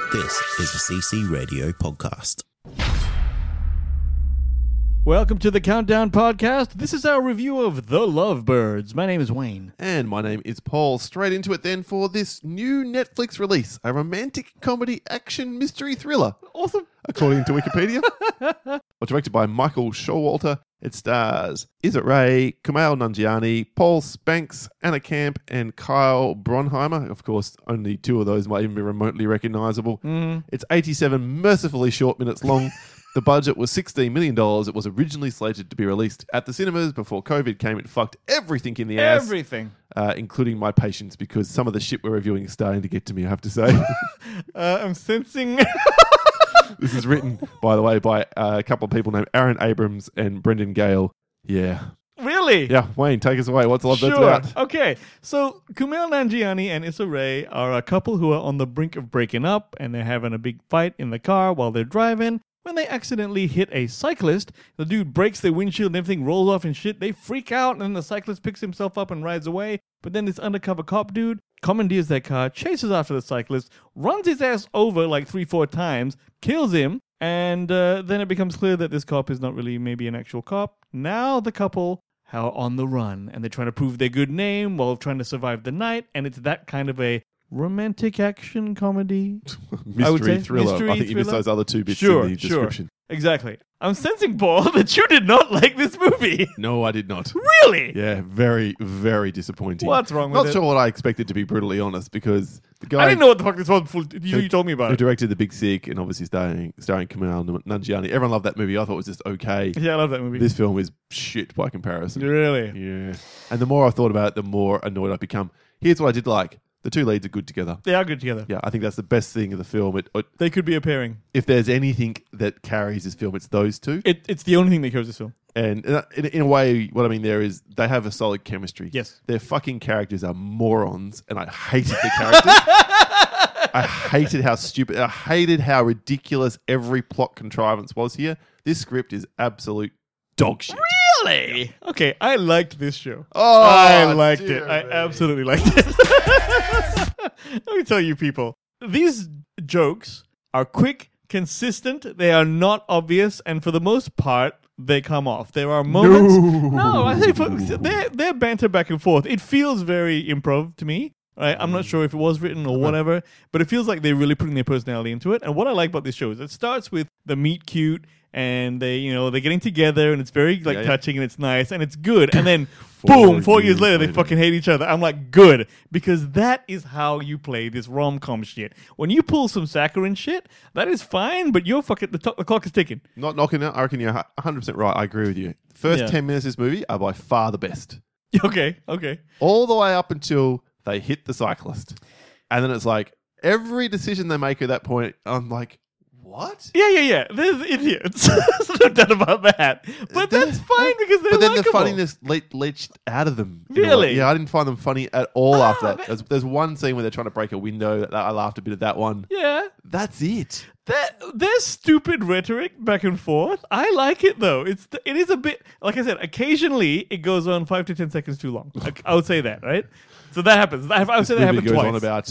This is a CC Radio podcast. Welcome to the Countdown Podcast. This is our review of The Lovebirds. My name is Wayne. And my name is Paul. Straight into it then for this new Netflix release, a romantic comedy action mystery thriller. Awesome. According to Wikipedia. Directed by Michael Showalter. It stars Issa Rae, Kumail Nanjiani, Paul Spanks, Anna Camp, and Kyle Bronheimer. Of course, only two of those might even be remotely recognizable. It's 87 mercifully short minutes long. The budget was $16 million. It was originally slated to be released at the cinemas before COVID came. It fucked everything in the ass. Everything. Including my patience, because some of the shit we're reviewing is starting to get to me, I have to say. I'm sensing... This is written, by the way, by a couple of people named Aaron Abrams and Brendan Gale. Yeah. Really? Yeah, Wayne, take us away. What's Lovebirds Sure. about? Okay. So Kumail Nanjiani and Issa Rae are a couple who are on the brink of breaking up, and they're having a big fight in the car while they're driving. When they accidentally hit a cyclist, the dude breaks their windshield and everything rolls off and shit. They freak out, and then the cyclist picks himself up and rides away. But then this undercover cop dude commandeers their car, chases after the cyclist, runs his ass over like 3-4 times, kills him, and then it becomes clear that this cop is not really maybe an actual cop. Now the couple are on the run, and they're trying to prove their good name while trying to survive the night, and it's that kind of a romantic action comedy. Mystery thriller. Mystery I think you missed thriller. those other two bits Sure, in the description. Exactly. I'm sensing, Paul, that you did not like this movie. No, I did not. Really? Yeah, very, very disappointing. What's wrong with Not it? sure what I expected, to be brutally honest, because the guy I didn't know what the fuck this was before you told me about who it. directed The Big Sick and obviously starring Kumail Nanjiani. Everyone loved that movie. I thought it was just okay. Yeah, I love that movie. This film is shit by comparison. Really? Yeah. And the more I thought about it, the more annoyed I've become. Here's what I did like. The two leads are good together. They are good together. Yeah, I think that's the best thing of the film. They could be a pairing. If there's anything that carries this film, it's those two. It's the only thing that carries this film. And in a way, what I mean there is they have a solid chemistry. Yes. Their fucking characters are morons, and I hated the characters. I hated how stupid, I hated how ridiculous every plot contrivance was here. This script is absolute dog shit. Really? Okay, I liked this show. Oh, I liked it. dear I me. absolutely liked it. Let me tell you, people, these jokes are quick, consistent, they are not obvious, and for the most part, they come off. There are moments... No, I think they're banter back and forth. It feels very improv to me. Right? I'm not sure if it was written or whatever, but it feels like they're really putting their personality into it. And what I like about this show is it starts with the meet cute, and they're getting together, and it's very touching, and it's nice, and it's good. And then, boom, 4 years later, they fucking hate each other. I'm like, good, because that is how you play this rom-com shit. When you pull some saccharine shit, that is fine, but you're fucking the clock is ticking. Not knocking it. I reckon you're 100% right. I agree with you. First 10 minutes of this movie are by far the best. Okay. All the way up until they hit the cyclist. And then it's like, every decision they make at that point, I'm like, what? Yeah. There's idiots. There's no doubt about that. But that's fine because they're But then likable. the funniness leached out of them. Really? Yeah, I didn't find them funny at all after that. There's one scene where they're trying to break a window. I laughed a bit at that one. Yeah. That's it. There's stupid rhetoric back and forth. I like it though. It is a bit, like I said, occasionally it goes on 5 to 10 seconds too long. I would say that, right? So that happens. I would say that happened goes twice. on about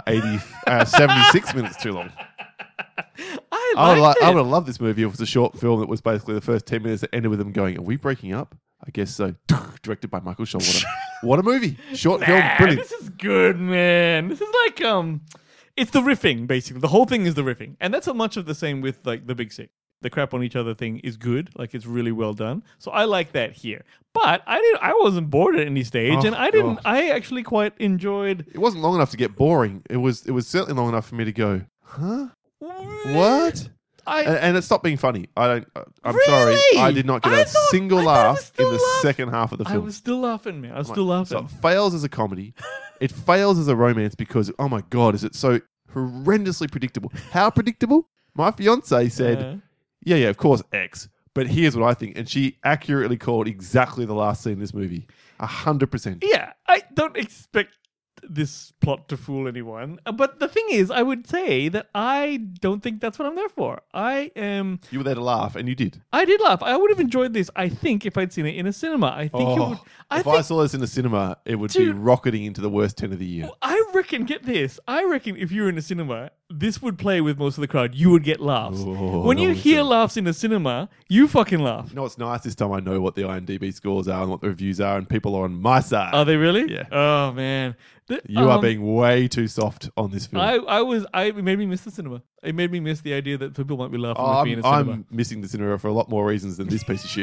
76 minutes too long. I would have loved this movie if it was a short film that was basically the first 10 minutes that ended with them going, are we breaking up? I guess so. Directed by Michael Showalter. What a movie. Short film, brilliant. This is good, man. This is like, it's the riffing, basically. The whole thing is the riffing. And that's so much of the same with like The Big Sick. The crap on each other thing is good. Like, it's really well done. So I like that here. But I wasn't bored at any stage, and I actually quite enjoyed. It wasn't long enough to get boring. It was certainly long enough for me to go, huh? What? And it stopped being funny. I'm sorry. I did not get a single laugh in the second half of the film. I was still laughing, man. I was still laughing. So it fails as a comedy. It fails as a romance because, oh my God, is it so horrendously predictable. How predictable? My fiance said, yeah, of course, X. But here's what I think. And she accurately called exactly the last scene in this movie. 100%. Yeah, I don't expect this plot to fool anyone. But the thing is, I would say that I don't think that's what I'm there for. You were there to laugh, and you did. I did laugh. I would have enjoyed this, I think, if I'd seen it in a cinema. I think it would... I saw this in the cinema, it would be rocketing into the worst 10 of the year. I reckon, get this, I reckon if you were in a cinema, this would play with most of the crowd, you would get laughs. Oh, when you no, hear listen. laughs in a cinema, you fucking laugh. You know what's nice? This time I know what the IMDb scores are and what the reviews are, and people are on my side. Are they really? Yeah. Oh man. You are being way too soft on this film. It made me miss the cinema. It made me miss the idea that people might be laughing with me in a cinema. I'm missing the cinema for a lot more reasons than this piece of shit.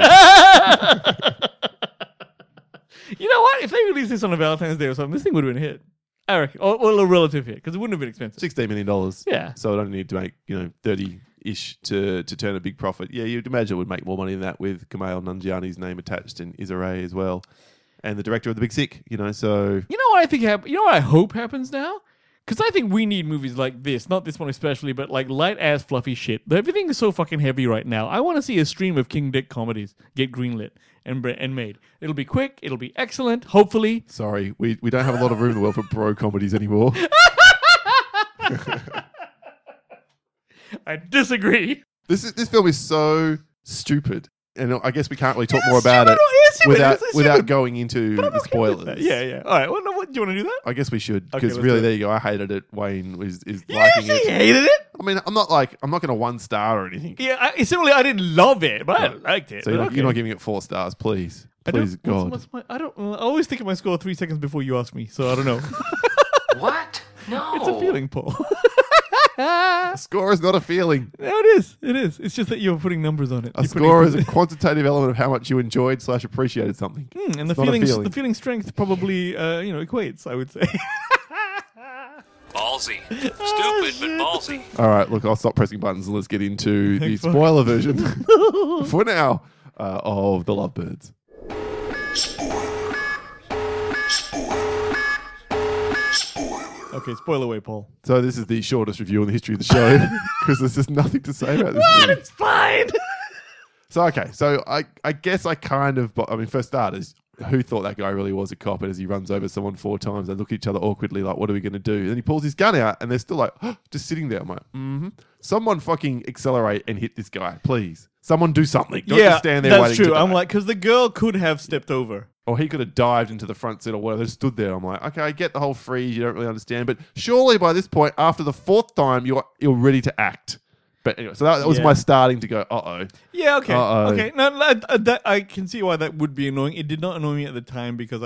You know what? If they released this on a Valentine's Day or something, this thing would have been a hit. I reckon. Or a relative hit, because it wouldn't have been expensive. $16 million. Yeah. So it only need to make, 30-ish to turn a big profit. Yeah, you'd imagine it would make more money than that with Kumail Nanjiani's name attached and Issa Rae as well. And the director of The Big Sick, so... You know what I think you know what I hope happens now? Because I think we need movies like this, not this one especially, but like light-ass fluffy shit. Everything is so fucking heavy right now. I want to see a stream of King Dick comedies get greenlit and made. It'll be quick. It'll be excellent, hopefully. Sorry, we don't have a lot of room in the world for bro comedies anymore. I disagree. This film is so stupid. And I guess we can't really talk more about it without without going into the spoilers. Yeah. All right. Well, no, do you want to do that? I guess we should, Okay, because let's really, do it. there you go. I hated it. Wayne is Yes, liking I it. hated it. I mean, I'm not going to 1 star or anything. Yeah, similarly, I didn't love it, but I liked it. So you're not giving it 4 stars, please. Please, God. I always think of my score 3 seconds before you ask me, so I don't know. What? No. It's a feeling, Paul. A score is not a feeling. No, it is. It is. It's just that you're putting numbers on it. A score is a quantitative element of how much you enjoyed / appreciated something. and the It's not a feeling. the feeling strength probably equates, I would say. Ballsy. Stupid, but ballsy. All right, look, I'll stop pressing buttons and let's get into the Thanks, fuck. spoiler version for now of The Lovebirds. Okay, spoil away, Paul. So this is the shortest review in the history of the show because there's just nothing to say about this movie. It's fine. So I guess I kind of, for starters, who thought that guy really was a cop? And as he runs over someone 4 times, they look at each other awkwardly like, what are we going to do? And then he pulls his gun out and they're still like, just sitting there. I'm like, Someone fucking accelerate and hit this guy, please. Someone do something. Don't just stand there that's waiting true. to die. I'm like, because the girl could have stepped over. Or he could have dived into the front seat or whatever. They stood there. I'm like, okay, I get the whole freeze. You don't really understand. But surely by this point, after the 4th time, you're ready to act. But anyway, so that was my starting to go, uh-oh. Yeah, okay. Uh-oh. Okay. No, I can see why that would be annoying. It did not annoy me at the time because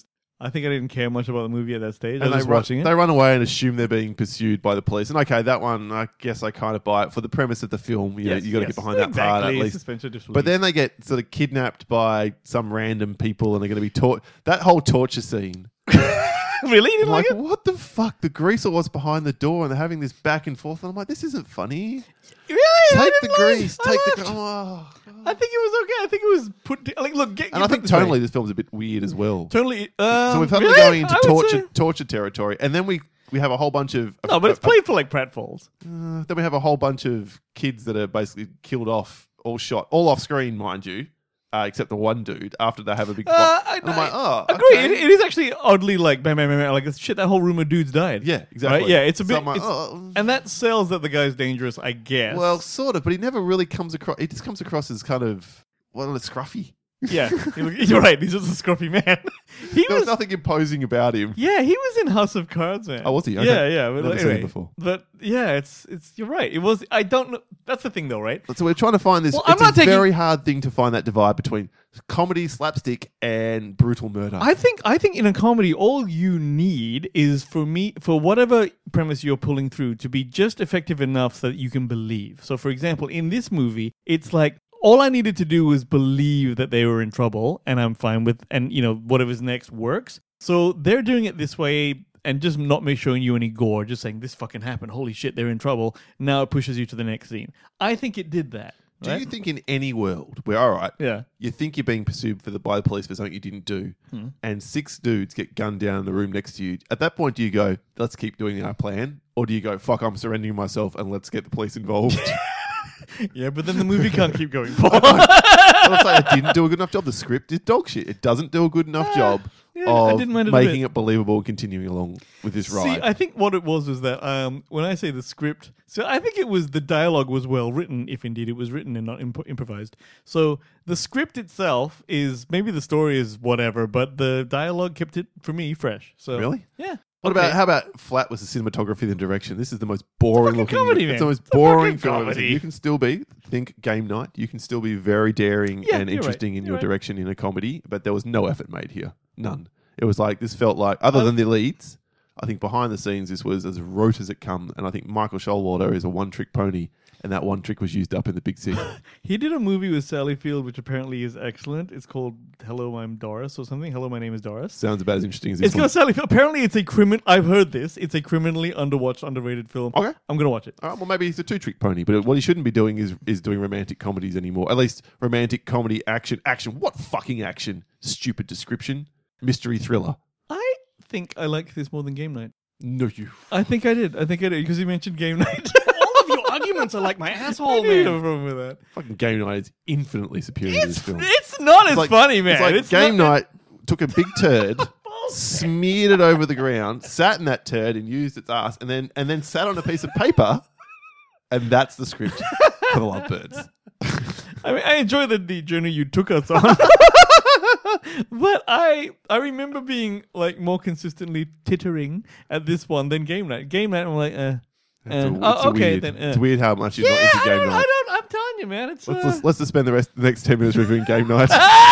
I think I didn't care much about the movie at that stage. I was just watching it. They run away and assume they're being pursued by the police. And okay, that one, I guess I kind of buy it. For the premise of the film, you got to get behind that part at least. Suspension of disbelief. But then they get sort of kidnapped by some random people and they're going to be taught. That whole torture scene. Really? You didn't I'm like like, it? what the fuck? The greaser was behind the door and they're having this back and forth. And I'm like, this isn't funny. Really? I Take didn't the like it. grease. I Take the. laughed. Oh, I think it was okay. I think it was look. and I think tonally, this film's a bit weird as well. Totally. So we're suddenly going into torture territory, and then we have a whole bunch of No, but it's played for like pratfalls. then we have a whole bunch of kids that are basically killed off, all shot, all off screen, mind you, except the one dude after they have a big fight. And I'm like, oh, agree. okay. It is actually oddly like bam, bam, bam, bam, like shit. That whole room of dudes died. Yeah, exactly. Right? Yeah, it's a So bit, I'm like, it's- oh. and that sells that the guy's dangerous, I guess. Well, sort of, but he never really comes across. He just comes across as kind of scruffy. yeah, you're right. He's just a scruffy man. There was nothing imposing about him. Yeah, he was in House of Cards, man. Oh, was he? Okay. Yeah. But Never seen anyway, him before. But yeah, it's you're right. It was. I don't know. That's the thing, though, right? So we're trying to find this. Well, I'm It's not a taking- very hard thing to find that divide between comedy, slapstick, and brutal murder. I think in a comedy, all you need is for whatever premise you're pulling through to be just effective enough so that you can believe. So, for example, in this movie, it's like all I needed to do was believe that they were in trouble, and I'm fine with, and whatever's next works. So they're doing it this way. And just not showing you any gore, just saying this fucking happened. Holy shit, they're in trouble. Now it pushes you to the next scene. I think it did that. Do right? you think in any world where, all right, Yeah. you think you're being pursued by the police for something you didn't do, and 6 dudes get gunned down in the room next to you, at that point do you go, let's keep doing our plan? Or do you go, fuck, I'm surrendering myself and let's get the police involved? Yeah, but then the movie can't keep going forward. I'll say I didn't do a good enough job. The script is dog shit. It doesn't do a good enough job yeah, I of didn't mind it a making bit. it believable and continuing along with this ride. See, I think what it was that when I say the script, so I think it was the dialogue was well written, if indeed it was written and not improvised. So the script itself is, maybe the story is whatever, but the dialogue kept it, for me, fresh. So Really? Yeah. How about flat was the cinematography and the direction? This is the most boring fucking looking. comedy, it's man. the most It's a boring fucking film. I've ever seen. comedy. You can still think game night. You can still be very daring Yeah, and you're interesting right. in You're your right. direction in a comedy, but there was no effort made here. None. It was like, this felt like, other than the leads, I think behind the scenes, this was as rote as it come. And I think Michael Showalter is a one-trick pony, and that one trick was used up in the big city. He did a movie with Sally Field, which apparently is excellent. It's called Hello, I'm Doris or something. Hello, my name is Doris. Sounds about as interesting as this It's one. got Sally Field. Apparently, it's a I've heard this. It's a criminally underwatched, underrated film. Okay. I'm gonna watch it. All right, well, maybe he's a two-trick pony, but what he shouldn't be doing is doing romantic comedies anymore. At least romantic comedy action. What fucking action? Stupid description. Mystery thriller. I think I like this more than Game Night. No, you. I think I did because you mentioned Game Night. All of your arguments are like my asshole, I have man. no problem with that. Fucking Game Night is infinitely superior to this film. It's not as like- funny, man. It's like Game not- Night took a big turd, smeared it over the ground, sat in that turd and used its ass, and then sat on a piece of paper, and that's the script for the Lovebirds. I mean, I enjoy the journey you took us on. But I remember being like more consistently tittering at this one than Game Night. Game Night, I'm like, It's okay, weird. then. It's weird how much you're Yeah, not into I Game don't, Night. I'm telling you, man. It's Let's just spend the next 10 minutes reviewing Game Night.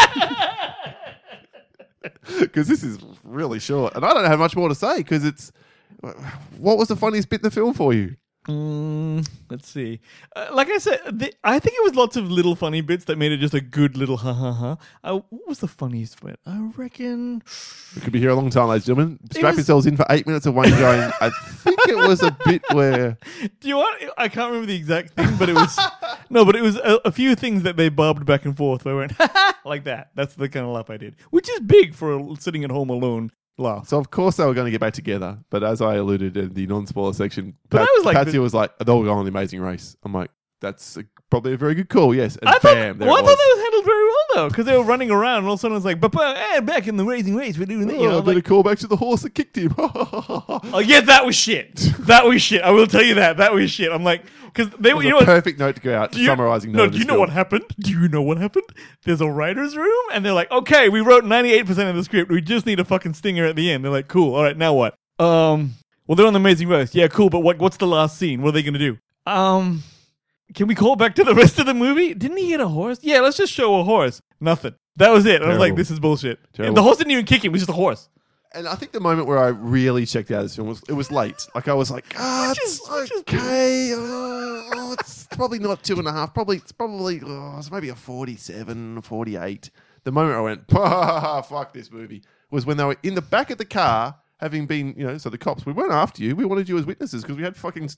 Because this is really short. And I don't have much more to say because it's... What was the funniest bit in the film for you? Let's see. Like I said, I think it was lots of little funny bits that made it just a good little ha ha ha. What was the funniest bit? I reckon. We could be here a long time, ladies and gentlemen. Strap was- yourselves in for 8 minutes of Wayne going, I think it was a bit where... Do you want? I can't remember the exact thing, but it was no, but it was a few things that they bobbed back and forth. Where I went like that. That's the kind of laugh I did, which is big for a sitting at home alone laugh. So, of course, they were going to get back together. But as I alluded in the non-spoiler section, But I was like Patsy was like, they'll go on The Amazing Race. I'm like, that's probably a very good call, yes. And I thought, bam, there well, I it thought was. that was handled very well though, because they were running around, and all of a sudden it was like, but back in the Amazing Race, we're doing that. You know, I better like, call back to the horse that kicked him. oh yeah, that was shit. That was shit. I will tell you that. That was shit. I'm like, because they were, It was you know a what? perfect note to go out, summarizing note No, of do this you know film. what happened? Do you know what happened? There's a writer's room, and they're like, okay, we wrote 98% of the script. We just need a fucking stinger at the end. They're like, cool. All right, now what? Well, they're on the Amazing Race. Yeah, cool. But what's the last scene? What are they gonna do? Can we call back to the rest of the movie? Didn't he get a horse? Yeah, let's just show a horse. Nothing. That was it. And I was like, Terrible. this is bullshit. Terrible. And the horse didn't even kick him. It was just a horse. And I think the moment where I really checked out of this film was it was late. Like I was like, it's which is okay. It's probably not 2.5. It's maybe a 47, 48. The moment I went, fuck this movie, was when they were in the back of the car, having been, so the cops, we weren't after you. We wanted you as witnesses because we had fucking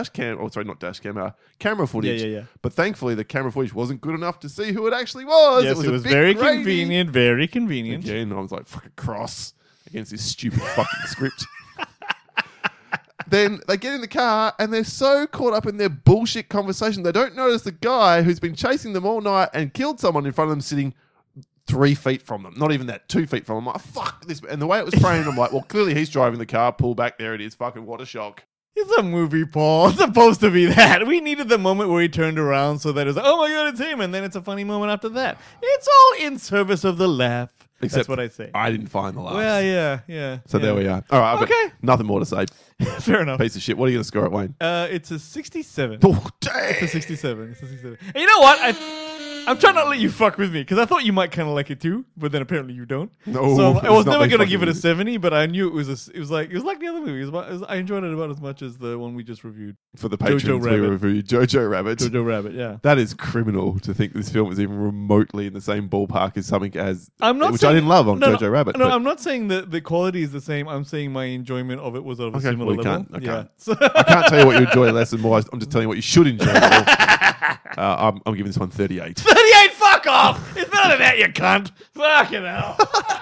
camera footage. Yeah. But thankfully, the camera footage wasn't good enough to see who it actually was. Yes, it a was bit very grainy. convenient. Very convenient. Again, I was like, fucking cross against this stupid fucking script. Then they get in the car and they're so caught up in their bullshit conversation, they don't notice the guy who's been chasing them all night and killed someone in front of them sitting 3 feet from them. Not even that, 2 feet from them. I'm like, fuck this. And the way it was framed, I'm like, well, clearly he's driving the car, pull back, there it is. Fucking what a shock. It's a movie, Paul. It's supposed to be that. We needed the moment where he turned around so that it was like, oh my god, it's him. And then it's a funny moment after that. It's all in service of the laugh. That's Except what I say. I didn't find the laughs. Well, yeah. So there we are. All right, I've got Okay. nothing more to say. Fair enough. Piece of shit. What are you going to score it, Wayne? It's a 67. Oh, damn. It's a 67. It's a 67. And you know what? I'm trying not to let you fuck with me because I thought you might kind of like it too, but then apparently you don't. No, so I it's was not never me gonna fucking give it a with you. 70, but I knew it was like the other movie. I enjoyed it about as much as the one we just reviewed, For the Jojo patrons, we Rabbit. reviewed Jojo Rabbit. Jojo Rabbit. Yeah. That is criminal to think this film is even remotely in the same ballpark as something as I'm not which saying, I didn't love on no, Jojo Rabbit. No, but I'm not saying that the quality is the same. I'm saying my enjoyment of it was of a Okay, similar well, level. I Yeah. can't. So- I can't tell you what you enjoy less and more. I'm just telling you what you should enjoy more. I'm giving this one 38. 38. Fuck off! It's none of that, you cunt. Fucking hell.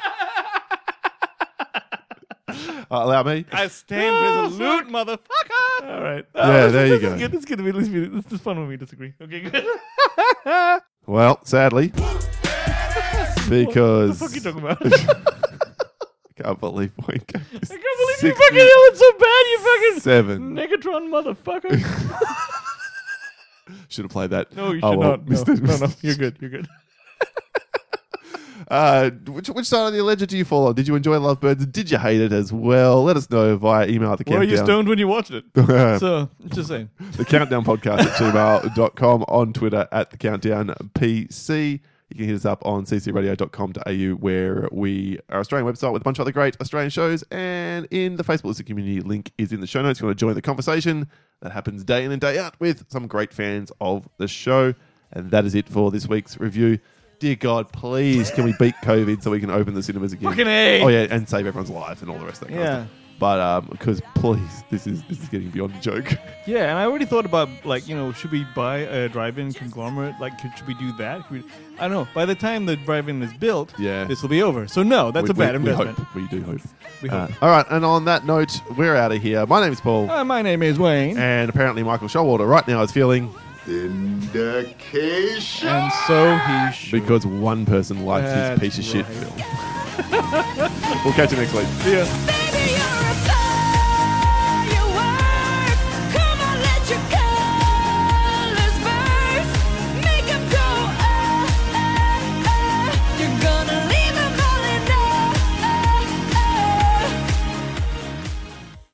Allow me. I stand resolute, motherfucker. All right. Yeah, there you go. This is good. This is fun when we disagree. Okay, good. Well, sadly, because What the fuck are you talking about? I can't believe Wayne gave this can't believe you fucking yelling so bad, you fucking 7. Negatron motherfucker. Should have played that. No, you should Oh, well, not. No, Mr. no, you're good. You're good. Which side of the ledger do you fall on? Did you enjoy Lovebirds? Did you hate it as well? Let us know via email at the Were countdown. you stoned when you watched it? So, just saying. The Countdown Podcast at gmail.com, on Twitter at the Countdown PC. You can hit us up on ccradio.com.au, where we are an Australian website with a bunch of other great Australian shows. And in the Facebook Listener community, link is in the show notes. If you want to join the conversation that happens day in and day out with some great fans of the show. And that is it for this week's review. Dear God, please, can we beat COVID so we can open the cinemas again? Fucking A. Oh, yeah, and save everyone's life and all the rest of that kind of Yeah. stuff. But, because, please, this is getting beyond a joke. Yeah, and I already thought about, should we buy a drive-in conglomerate? Should we do that? I don't know. By the time the drive-in is built, this will be over. So, no, that's a bad investment. We do hope. We hope. All right, and on that note, we're out of here. My name is Paul. My name is Wayne. And apparently Michael Showalter right now is feeling... Indication. And so he should. because one person liked his That's piece of shit right. film. We'll catch you next week. See ya.